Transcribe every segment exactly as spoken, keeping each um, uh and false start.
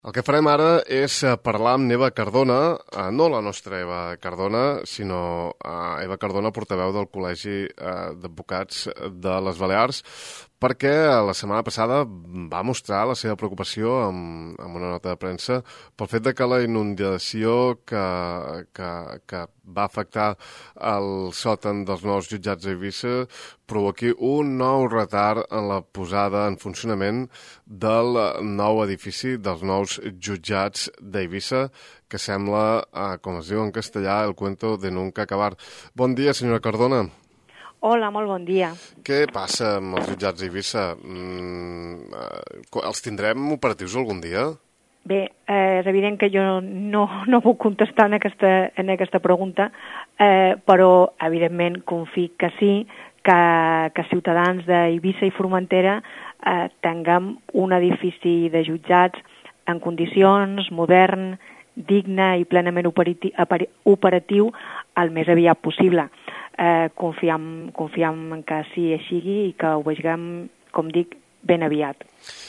El que farem ara és parlar amb Eva Cardona, eh, no la nostra Eva Cardona, sinó eh, Eva Cardona, portaveu del Col·legi eh, d'Advocats de les Balears, perquè la setmana passada va mostrar la seva preocupació amb, amb una nota de premsa pel fet de que la inundació que, que, que va afectar el sòtan dels nous jutjats d'Eivissa provoqui un nou retard en la posada en funcionament del nou edifici dels nous jutjats d'Eivissa, que sembla, eh, com es diu en castellà, el cuento de nunca acabar. Bon dia, senyora Cardona. Hola, molt bon dia. Què passa amb els jutjats d'Eivissa? Mm, eh, els tindrem operatius algun dia? Bé, eh, és evident que jo no, no puc contestar en aquesta, en aquesta pregunta, eh, però evidentment confio que sí, que, que ciutadans d'Eivissa i Formentera eh, tinguem un edifici de jutjats en condicions, modern, digne i plenament operatiu, operatiu el més aviat possible. Eh, confiam, confiam que sí sigui i que ho vegem, com dic, ben aviat.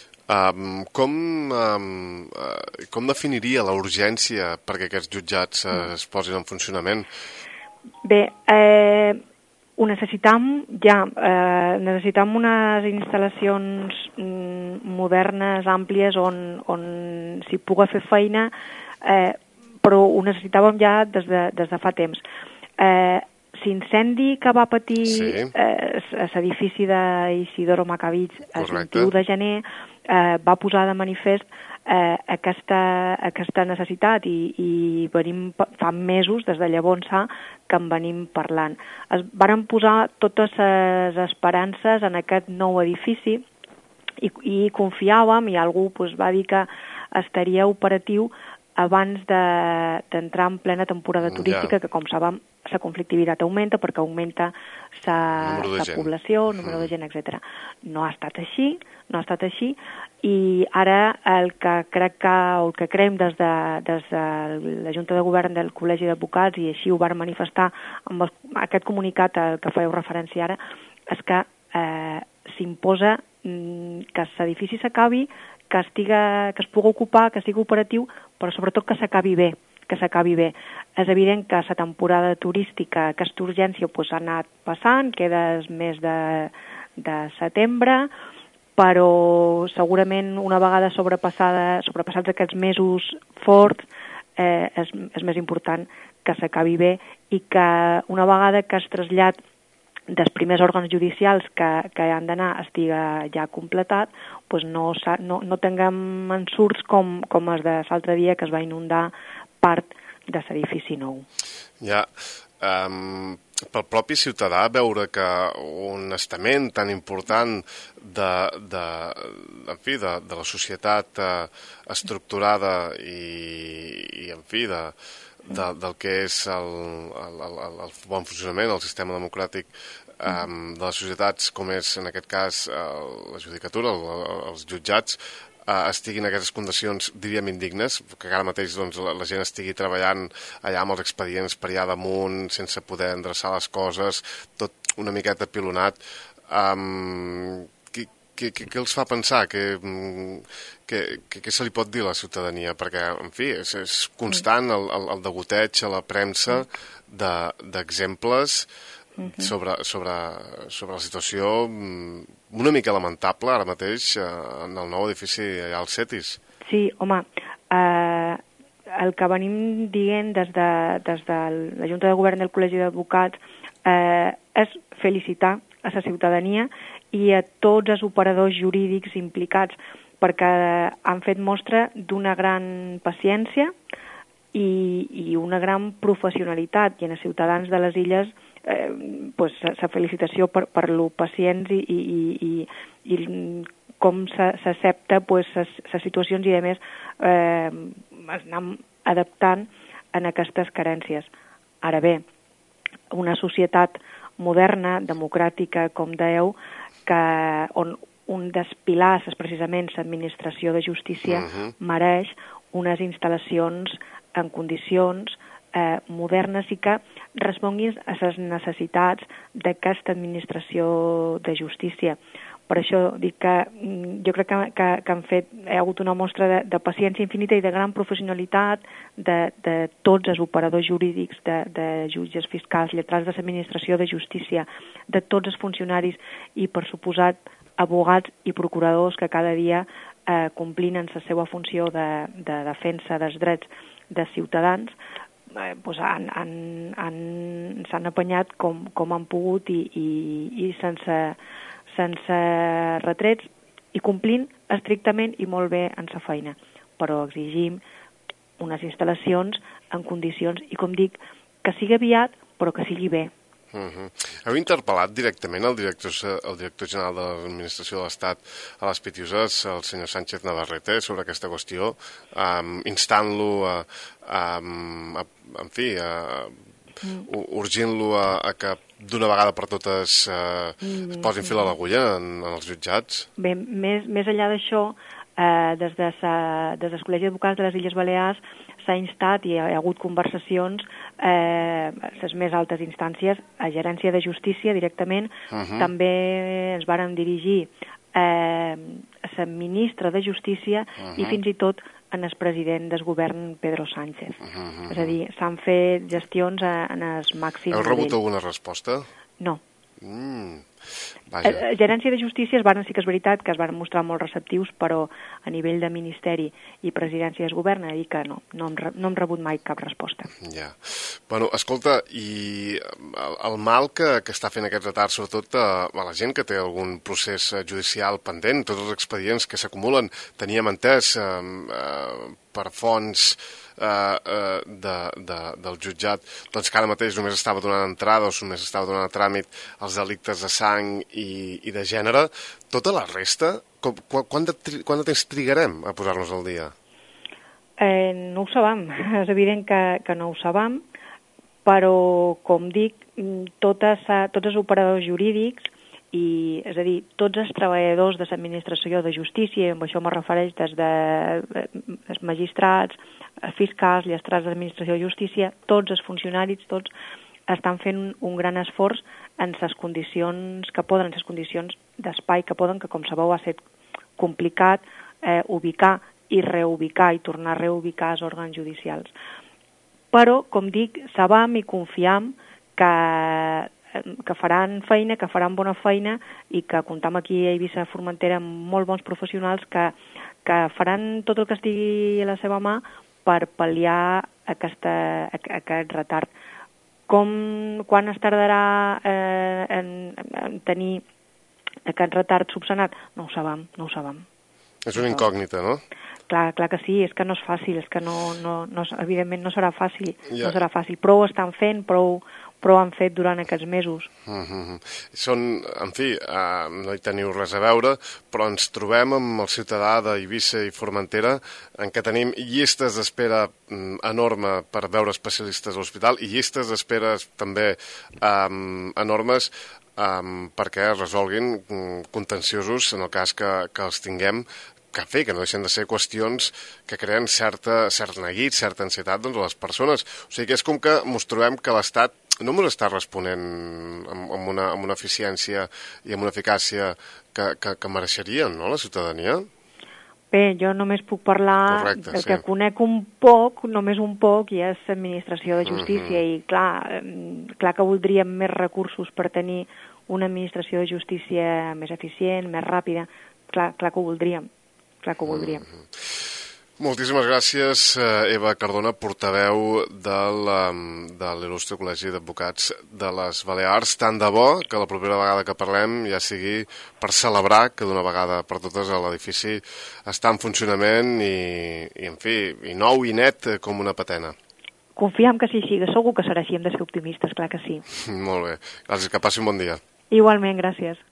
Um, com, um, uh, com definiria la urgència perquè aquests jutjats uh, es posin en funcionament? Bé, eh, ho necessitam ja. Eh, necessitam unes instal·lacions mm, modernes, àmplies, on, on s'hi pugui fer feina, eh, però ho necessitàvem ja des de, des de fa temps. Eh, L'incendi que va patir sí. eh, l'edifici d'Isidoro Macabits el vint-i-u de gener eh, va posar de manifest eh, aquesta, aquesta necessitat i, i venim, fa mesos, des de llavors que en venim parlant. Es varen posar totes les esperances en aquest nou edifici i, i confiàvem, i algú pues, va dir que estaria operatiu abans d'entrar de, en plena temporada turística, yeah. que com sabem la conflictivitat augmenta perquè augmenta la població, el número mm. de gent, etcètera. No ha estat així, no ha estat així, i ara el que crec que, o el que creiem des de, des de la Junta de Govern del Col·legi d'Advocats, i així ho van manifestar amb el, aquest comunicat al que fèieu referència ara, és que eh, s'imposa mm, que l'edifici s'acabi, que, estiga, que es pugui ocupar, que sigui operatiu, però sobretot que s'acabi bé, que s'acabi bé. És evident que la temporada turística, aquesta urgència pues, ha anat passant, queda el mes de, de setembre, però segurament una vegada sobrepassada, sobrepassats aquests mesos forts, eh, és, és més important que s'acabi bé i que una vegada que es trasllat dels primers òrgans judicials que, que han d'anar estiga ja completat, doncs no, no, no tinguem ensurts com, com els de l'altre dia que es va inundar part de l'edifici nou. Ja, um, pel propi ciutadà veure que un estament tan important de, de, en fi, de, de la societat uh, estructurada i, i en fi, de, de, del que és el, el, el, el bon funcionament, el sistema democràtic um, de les societats, com és en aquest cas uh, la judicatura, el, els jutjats, uh, estiguin en aquestes condicions, diríem, indignes, que ara mateix doncs, la, la gent estigui treballant allà amb els expedients per allà damunt, sense poder endreçar les coses, tot una miqueta pilonat. Um, Què, què, què els fa pensar? Què, què, què se li pot dir a la ciutadania? Perquè, en fi, és, és constant el, el, el degoteig a la premsa d'exemples de, sobre, sobre, sobre la situació una mica lamentable ara mateix en el nou edifici allà al Cetis. Sí, home, eh, el que venim dient des de, des de la Junta de Govern del Col·legi d'Advocats eh, és felicitar a la ciutadania i a tots els operadors jurídics implicats, perquè han fet mostra d'una gran paciència i, i una gran professionalitat, i en els ciutadans de les illes eh, pues, la felicitació per, per lo pacients i, i, i, i com s'accepta pues, les situacions i, a més, eh, es anem adaptant en aquestes carències. Ara bé, una societat moderna, democràtica, com dèieu, que on un dels pilars és precisament l'administració de justícia, uh-huh. mereix unes instal·lacions en condicions eh, modernes i que responguin a les necessitats d'aquesta administració de justícia. Per això dic que jo crec que, que, que han fet, hi ha hagut una mostra de, de paciència infinita i de gran professionalitat de, de tots els operadors jurídics, de, de jutges fiscals, lletrats de l'administració de justícia, de tots els funcionaris i, per suposat, abogats i procuradors que cada dia eh, complint en la seva funció de, de defensa dels drets dels ciutadans, eh, pues han, han, han, s'han apanyat com, com han pogut i, i, i sense, sense retrets i complint estrictament i molt bé en sa feina. Però exigim unes instal·lacions en condicions, i com dic, que sigui aviat, però que sigui bé. Uh-huh. Heu interpel·lat directament el director, el director general de l'Administració de l'Estat a les Pitiuses, el senyor Sánchez Navarrete, sobre aquesta qüestió, um, instant-lo a, a, a, en fi, a, mm. urgint-lo a, a que d'una vegada per totes uh, mm. es posin fil a l'agulla en, en els jutjats? Bé, més, més enllà d'això, eh, des, de sa, des del Col·legi d'Advocats de les Illes Balears s'ha instat i hi ha, hi ha hagut conversacions eh, les més altes instàncies, a Gerència de Justícia directament, uh-huh. també ens vàrem dirigir eh, a la ministra de Justícia uh-huh. i fins i tot en el president del govern, Pedro Sánchez. Uh-huh. És a dir, s'han fet gestions en el màxim Heu rebut nivell. Alguna resposta? No. Mm. A, a Gerència de Justícia es van, sí que és veritat que es van mostrar molt receptius, però a nivell de Ministeri i Presidència del Govern he dit que no, no hem, no hem rebut mai cap resposta. Ja. Bueno, escolta, i el, el mal que, que està fent aquest retard, sobretot a, a la gent que té algun procés judicial pendent, tots els expedients que s'acumulen, teníem entès eh, eh, per fonts eh, eh, de, de, del jutjat, doncs que ara mateix només estava donant entrada o només estava donant a tràmit els delictes de sang i, i de gènere. Tota la resta, com, quant, de, quant de temps trigarem a posar-nos al dia? Eh, no ho sabem, és evident que, que no ho sabem, però, com dic, totes, tots els operadors jurídics, i, és a dir, tots els treballadors de l'administració de justícia, i amb això me refereix des de els magistrats, fiscals, lletrats de l'administració de justícia, tots els funcionaris, tots estan fent un gran esforç en les condicions que poden, en les condicions d'espai que poden, que com sabeu ha estat complicat eh, ubicar i reubicar i tornar a reubicar els òrgans judicials. Però, com dic, sabem i confiem que que faran feina, que faran bona feina i que comptam aquí a Eivissa Formentera amb molt bons professionals que, que faran tot el que estigui a la seva mà per pal·liar aquesta, aquest retard. Com, quan es tardarà eh, en, en tenir aquest retard subsanat? No ho sabem, no ho sabem. És una incògnita, no? Clar, clar que sí, és que no és fàcil, és que no, no, no, evidentment no serà fàcil, ja. no serà fàcil. Prou estan fent, prou, prou han fet durant aquests mesos. Uh-huh. Són, en fi, uh, no hi teniu res a veure, però ens trobem amb el ciutadà d'Eivissa i Formentera en què tenim llistes d'espera um, enorme per veure especialistes a l'hospital i llistes d'espera també um, enormes um, perquè es resolguin um, contenciosos en el cas que, que els tinguem, que fer, que no deixen de ser qüestions que creen certa, cert neguit, certa ansietat doncs, a les persones. O sigui que és com que ens trobem que l'Estat no ens està responent amb, amb, una, amb una eficiència i amb una eficàcia que, que, que mereixerien, no?, la ciutadania. Bé, jo només puc parlar Correcte, del sí. que conec un poc, només un poc, i és l'administració de justícia, uh-huh. i clar, clar que voldríem més recursos per tenir una administració de justícia més eficient, més ràpida, clar, clar que ho voldríem. Clar que ho voldríem. Mm-hmm. Moltíssimes gràcies, Eva Cardona, portaveu del, de l'il·lustre Col·legi d'Advocats de les Balears. Tant de bo que la propera vegada que parlem ja sigui per celebrar que d'una vegada per totes l'edifici està en funcionament i, i, en fi, i nou i net com una patena. Confiem que sí, sí, segur que serà així, hem de ser optimistes, clar que sí. Molt bé. Gràcies, que passi un bon dia. Igualment, gràcies.